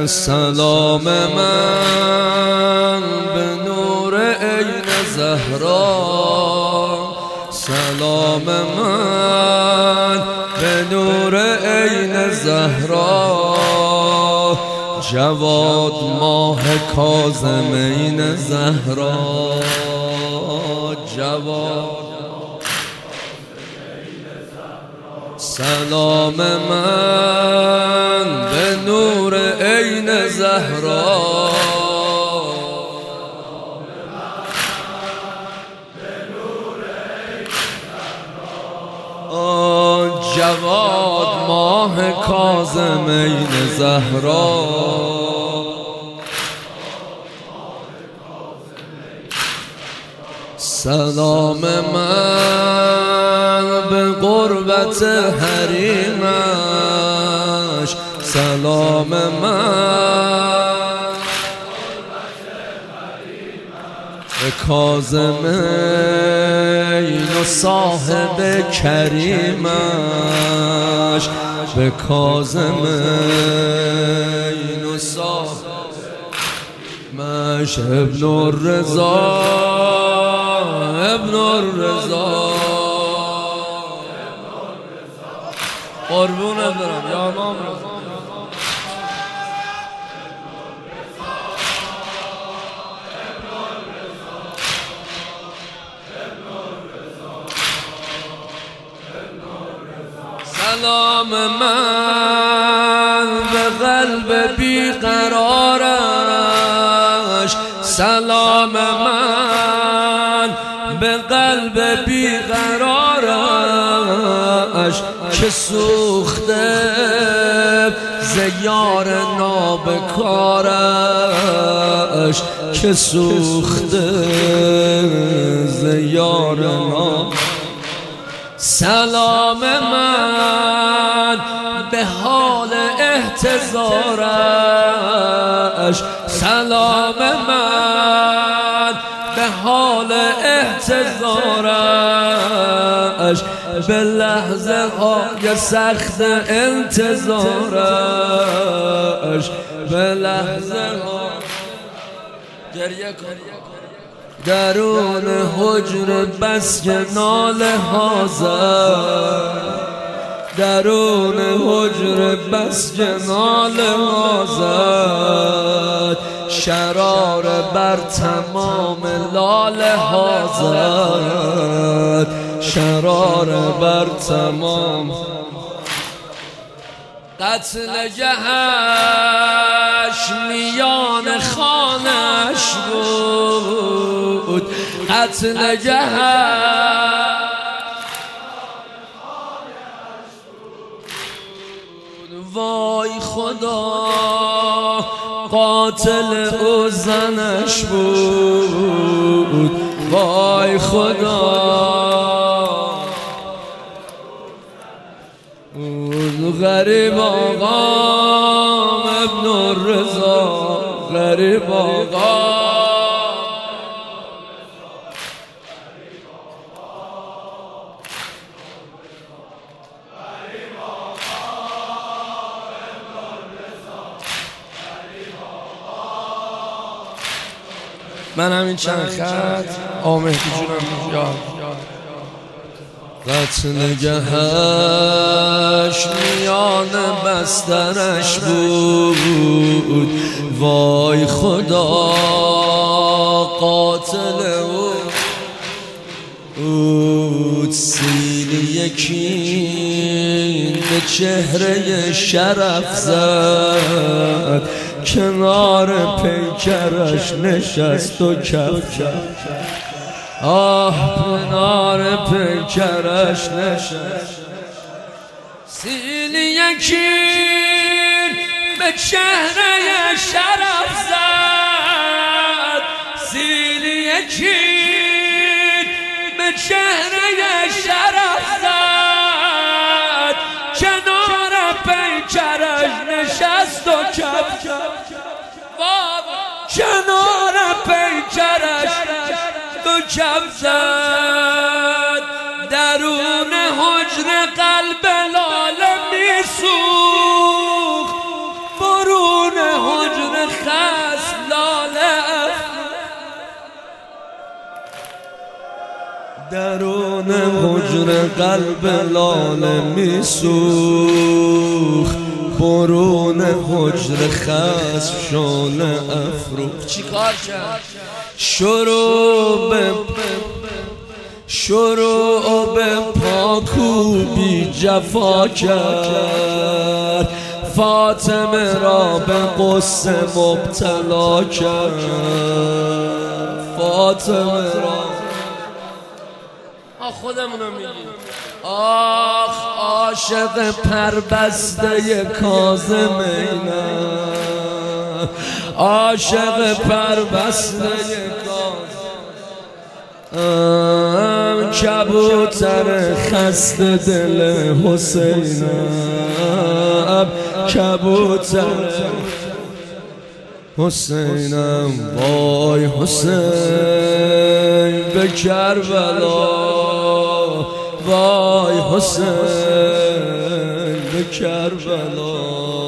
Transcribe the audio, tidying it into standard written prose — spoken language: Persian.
سلام من به نور عین زهرا، سلام من به نور عین زهرا، جواد ماه کاظمین زهرا، جواد سلام من به نور عین زهرا، جواد ماه کاظمین زهرا، سلام من به قربت حریمش، سلام من به کاظمین و صاحب کریمش، به کاظمین و صاحبش، ابن الرضا ابن الرضا، قربون برم یا امام رضا، سلام من به قلب بیقرارش، سلام من به قلب بیقرارش که سوخته ز یار نابکارش، که سوخته ز یار نابکارش، سلام من به حال احتضارش، سلام من به حال احتضارش، به لحظه های سخت انتظارش، به لحظه ها گریه کن درون حجر بس که ناله ها زد، درون حجر بس که ناله ها زد، شرار بر تمام لاله ها زد، شرار بر تمام قتل گهش میان خانش بود، قتل گهش وای خدا قاتل او زنش بود، وای خدا غریب آقام ابن الرضا، غریب آقا من همین چند خط آمهدی جونم یاد قتل گهش میان بسترش بود، وای خدا قاتل او سیلی یکی به چهره شرف زد، کنار پیکرش نشست و کف کرد، آه کنار پیکرش نشست، سیلی یکی به چهره شرف زد، سیلی یکی به چهره شرف زد، کنار پیکرش نشست و کف کرد، کنار پیکرش تو کف زد، درون حجر قلب لاله می سوخت، برون حجر درون حجره قلب لاله میسوخت، برون حجره خسب شانه افروخت. چی کار کرد؟ شروع به پاکوبی جفا کرد، فاطمه را به قصه مبتلا کرد. فاطمه را خودمونو میگیم. آخ عاشق پربسته کاظمینم، عاشق پربسته کاظمینم، کبوتر خسته دل حسینم، کبوتر حسینم. وای حسین به کربلا، وای حسین به کربلا.